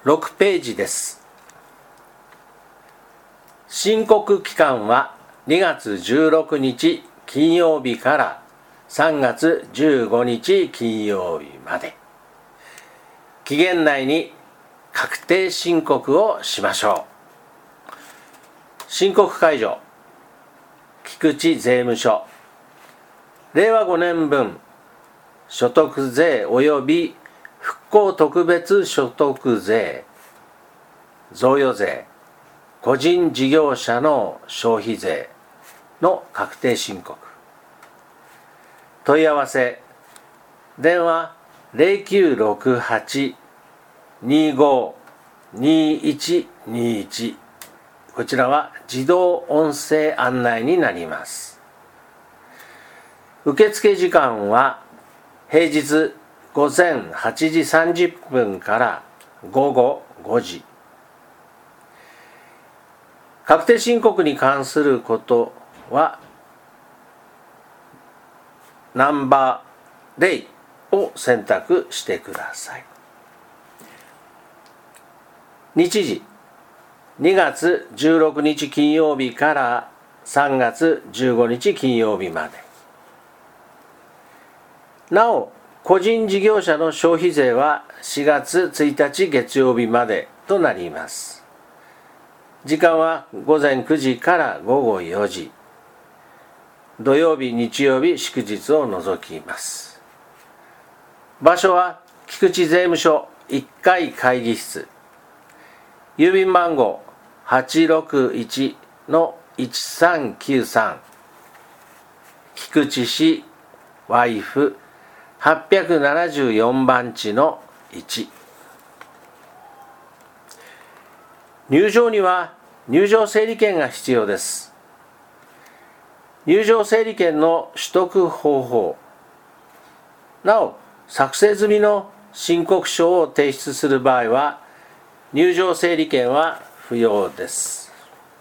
6ページです。申告期間は2月16日金曜日から3月15日金曜日まで。期限内に確定申告をしましょう。申告解除。菊池税務署。令和5年分所得税及び復興特別所得税、贈与税、個人事業者の消費税の確定申告。問い合わせ、電話0968-25-2121、こちらは自動音声案内になります。受付時間は平日午前8時30分から午後5時。確定申告に関することはナンバー0を選択してください。日時、2月16日金曜日から3月15日金曜日まで。なお、個人事業者の消費税は4月1日月曜日までとなります。時間は午前9時から午後4時。土曜日、日曜日、祝日を除きます。場所は菊池税務署1階会議室。郵便番号861-1393。菊池市ワイフ874番地の1。入場には入場整理券が必要です。入場整理券の取得方法。なお、作成済みの申告書を提出する場合は、入場整理券は不要です。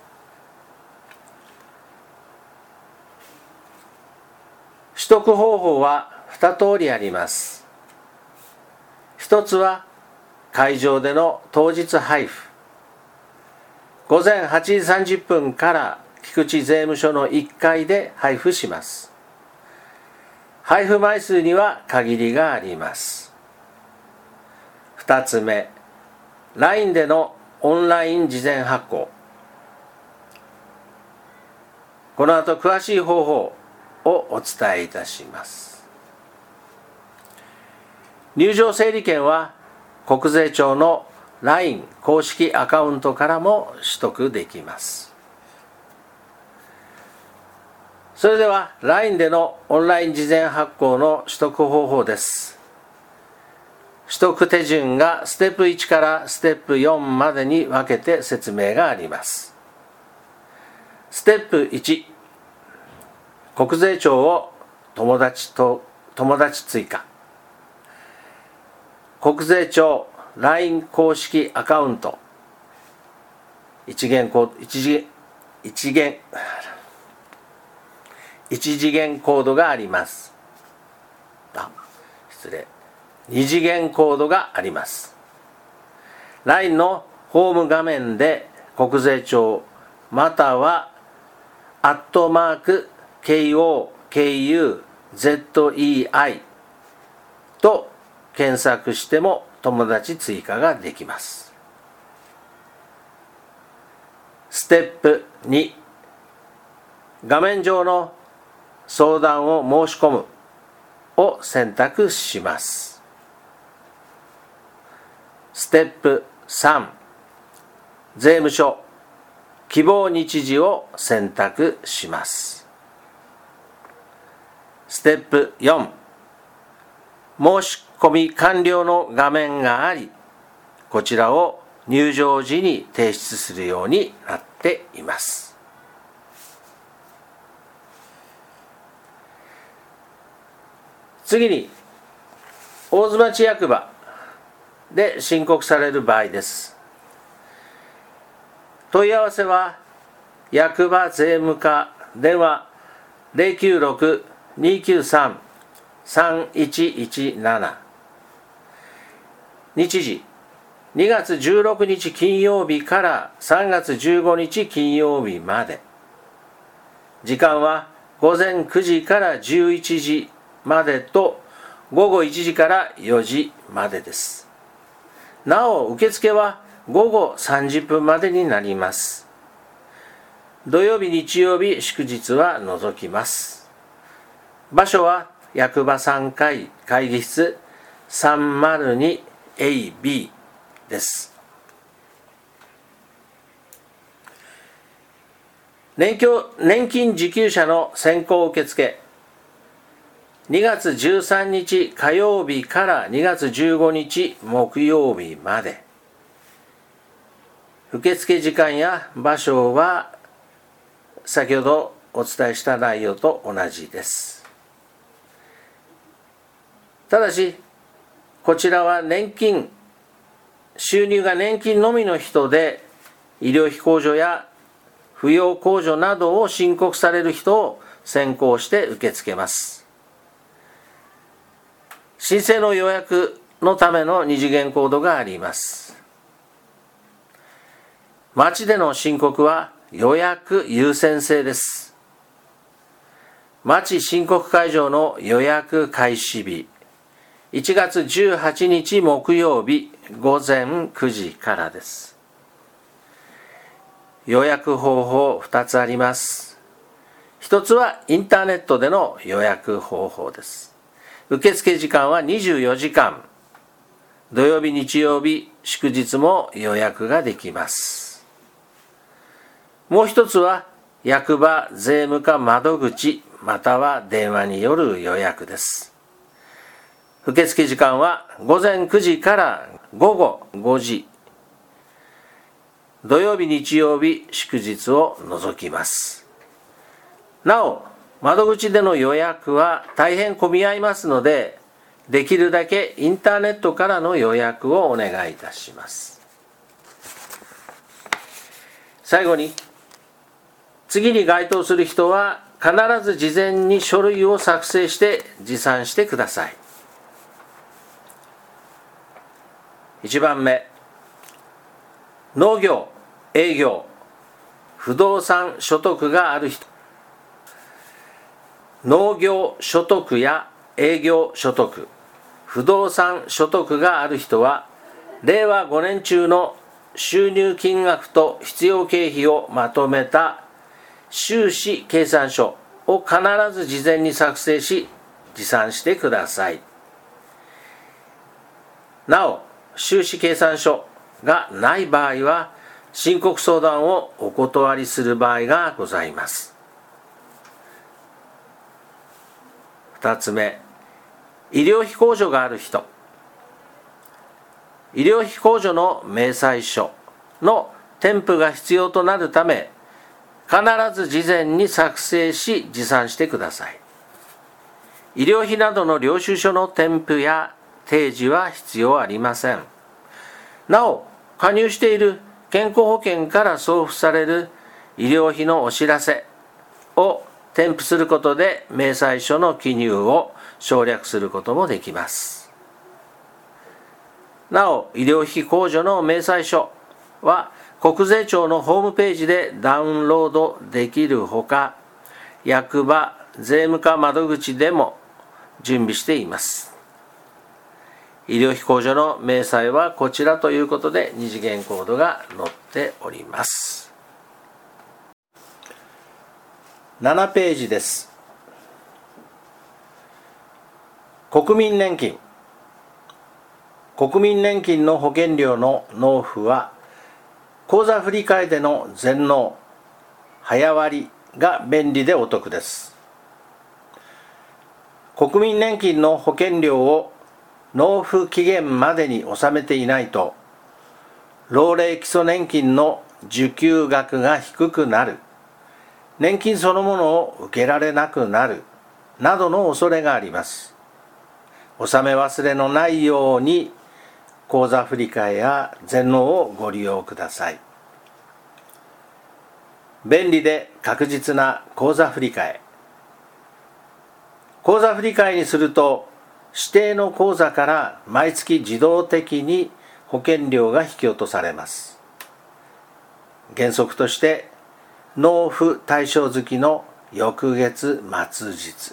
取得方法は2通りあります。一つは会場での当日配布。午前8時30分から菊池税務署の1階で配布します。配布枚数には限りがあります。2つ目、LINE でのオンライン事前発行。この後詳しい方法をお伝えいたします。入場整理券は国税庁の LINE 公式アカウントからも取得できます。それでは LINE でのオンライン事前発行の取得方法です。取得手順がステップ1からステップ4までに分けて説明があります。ステップ1、国税庁を友達追加。国税庁 LINE 公式アカウント。一次元コードがあります。二次元コードがあります。LINE のホーム画面で国税庁または@KOKUZEI と検索しても友達追加ができます。ステップ2、画面上の相談を申し込むを選択します。ステップ3、税務署希望日時を選択します。ステップ4、申し込み完了の画面があり、こちらを入場時に提出するようになっています。次に、大津町役場で申告される場合です。問い合わせは役場税務課電話 096-293-3117。日時 2月16日金曜日から3月15日金曜日まで。時間は午前9時から11時までと午後1時から4時までです。なお、受付は午後30分までになります。土曜日、日曜日、祝日は除きます。場所は役場3階会議室 302AB です。年金受給者の先行受付、2月13日火曜日から2月15日木曜日まで。受付時間や場所は先ほどお伝えした内容と同じです。ただし、こちらは収入が年金のみの人で、医療費控除や扶養控除などを申告される人を先行して受け付けます。申請の予約のための二次元コードがあります。町での申告は予約優先制です。町申告会場の予約開始日、1月18日木曜日午前9時からです。予約方法2つあります。1つはインターネットでの予約方法です。受付時間は24時間。土曜日、日曜日、祝日も予約ができます。もう一つは役場税務課窓口または電話による予約です。受付時間は午前9時から午後5時。土曜日、日曜日、祝日を除きます。なお、窓口での予約は大変混み合いますので、できるだけインターネットからの予約をお願いいたします。最後に、次に該当する人は必ず事前に書類を作成して持参してください。1番目、農業、営業、不動産所得がある人。農業所得や営業所得、不動産所得がある人は、令和5年中の収入金額と必要経費をまとめた収支計算書を必ず事前に作成し持参してください。なお、収支計算書がない場合は申告相談をお断りする場合がございます。2つ目、医療費控除がある人。医療費控除の明細書の添付が必要となるため、必ず事前に作成し持参してください。医療費などの領収書の添付や提示は必要ありません。なお、加入している健康保険から送付される医療費のお知らせを添付することで明細書の記入を省略することもできます。なお、医療費控除の明細書は国税庁のホームページでダウンロードできるほか、役場税務課窓口でも準備しています。医療費控除の明細はこちらということで二次元コードが載っております。7ページです。国民年金。国民年金の保険料の納付は口座振替での全納、早割が便利でお得です。国民年金の保険料を納付期限までに納めていないと、老齢基礎年金の受給額が低くなる、年金そのものを受けられなくなる、などの恐れがあります。納め忘れのないように、口座振替や全納をご利用ください。便利で確実な口座振替。口座振替にすると、指定の口座から毎月自動的に保険料が引き落とされます。原則として納付対象月の翌月末日。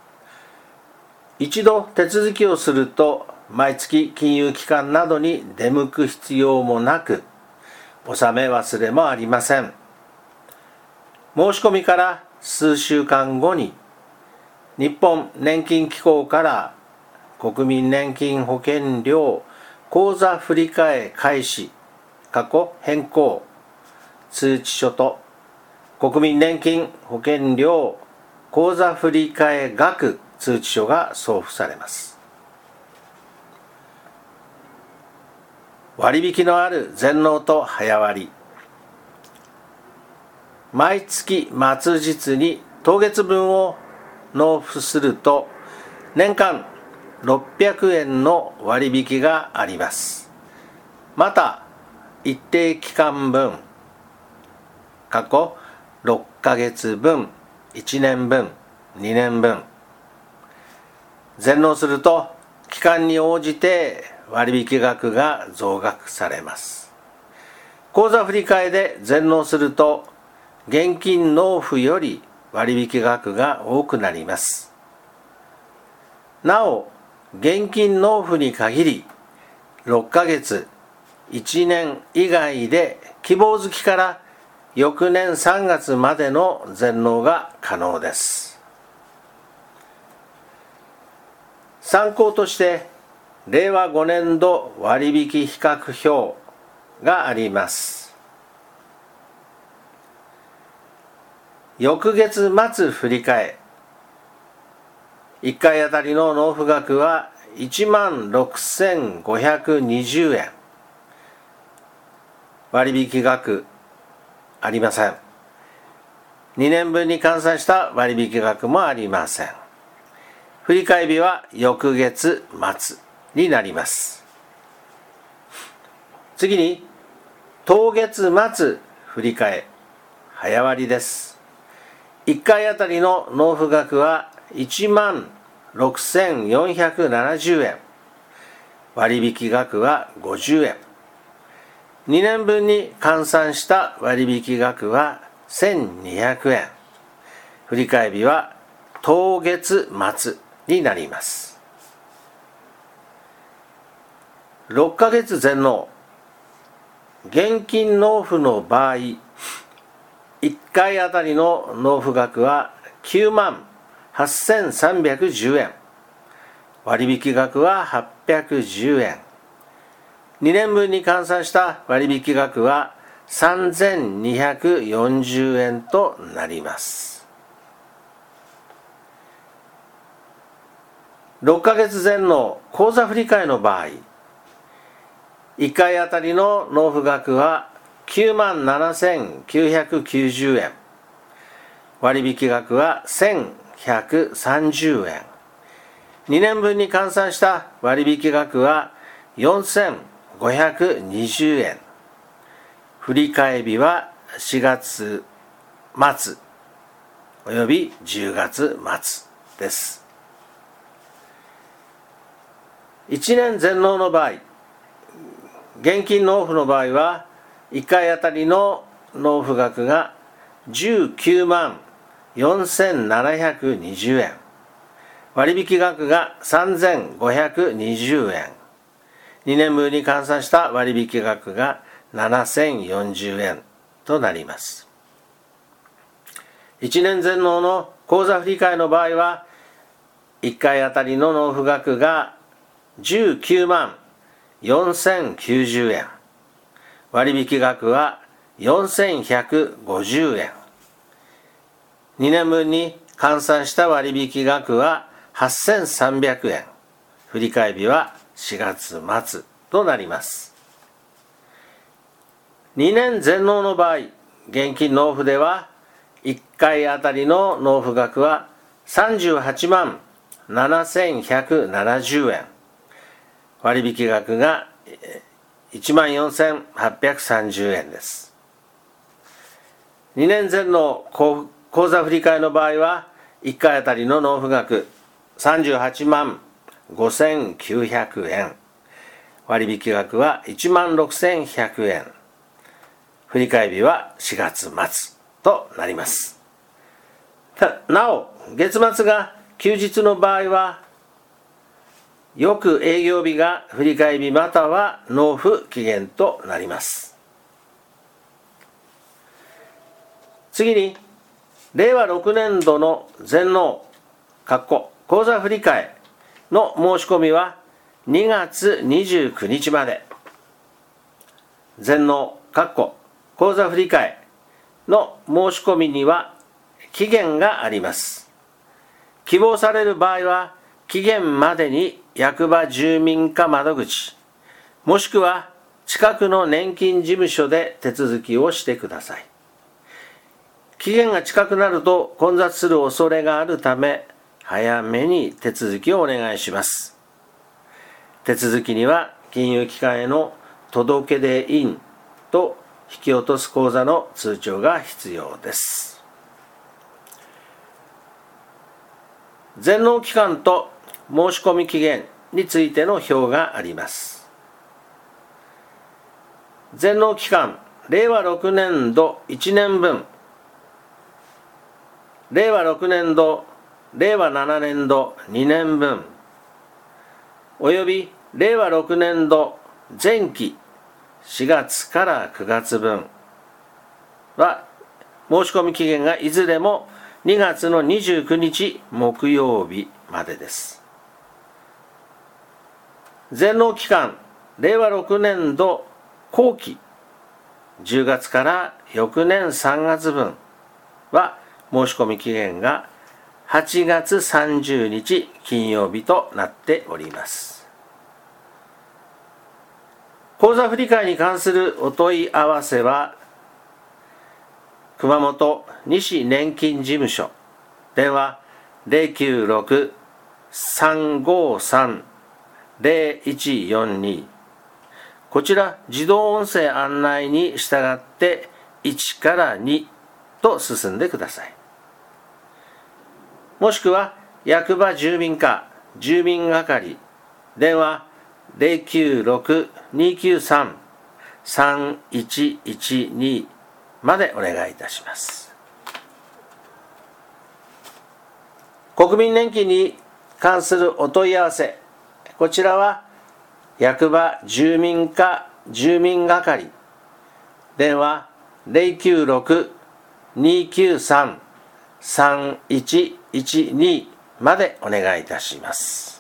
一度手続きをすると毎月金融機関などに出向く必要もなく、納め忘れもありません。申し込みから数週間後に日本年金機構から国民年金保険料口座振替開始変更通知書と国民年金保険料口座振替額通知書が送付されます。割引のある全納と早割。毎月末日に当月分を納付すると年間600円の割引があります。また一定期間分6ヶ月分、1年分、2年分全納すると期間に応じて割引額が増額されます。口座振替で全納すると現金納付より割引額が多くなります。なお現金納付に限り6ヶ月、1年以外で希望月から翌年3月までの全納が可能です。参考として令和5年度割引比較表があります。翌月末振り替え1回あたりの納付額は16,520円。割引額ありません。2年分に換算した割引額もありません。振り替え日は翌月末になります。次に当月末振り替え早割です。1回あたりの納付額は16,470円。割引額は50円。2年分に換算した割引額は1,200円。振り替え日は当月末になります。6ヶ月全納。現金納付の場合、1回あたりの納付額は98,310円。割引額は810円。2年分に換算した割引額は3,240円となります。6ヶ月全納口座振替の場合、1回あたりの納付額は97,990円。割引額は1,130円。2年分に換算した割引額は4,520円。振り替え日は4月末および10月末です。1年全納の場合、現金納付の場合は1回あたりの納付額が194,720円。割引額が3,520円。2年分に換算した割引額が7,040円となります。1年全納の口座振替の場合は1回あたりの納付額が194,090円。割引額は4,150円。2年分に換算した割引額は8,300円。振り替え日は4月末となります。2年全納の場合、現金納付では1回あたりの納付額は387,170円。割引額が14,830円です。2年全納口座振替の場合は1回あたりの納付額38万5,900円。 割引額は16,100円。振替日は4月末となります。なお、月末が休日の場合は、翌営業日が振替日または納付期限となります。次に、令和6年度の全納口座振替の申し込みは2月29日まで。全納口座振替の申し込みには期限があります。希望される場合は期限までに役場住民課窓口もしくは近くの年金事務所で手続きをしてください。期限が近くなると混雑する恐れがあるため、早めに手続きをお願いします。手続きには金融機関への届出印と引き落とす口座の通帳が必要です。全納期間と申し込み期限についての表があります。全納期間、令和6年度1年分、令和6年度、令和7年度2年分、および令和6年度前期4月から9月分は申し込み期限がいずれも2月の29日木曜日までです。全納期間、令和6年度後期10月から翌年3月分は申し込み期限が8月30日金曜日となっております。口座振替に関するお問い合わせは、熊本西年金事務所、電話 096-353-0142、こちら自動音声案内に従って1から2と進んでください。もしくは役場住民課住民係、電話 096-293-3112 までお願いいたします。国民年金に関するお問い合わせ、こちらは役場住民課住民係、電話 096-293-3112 までお願いいたします。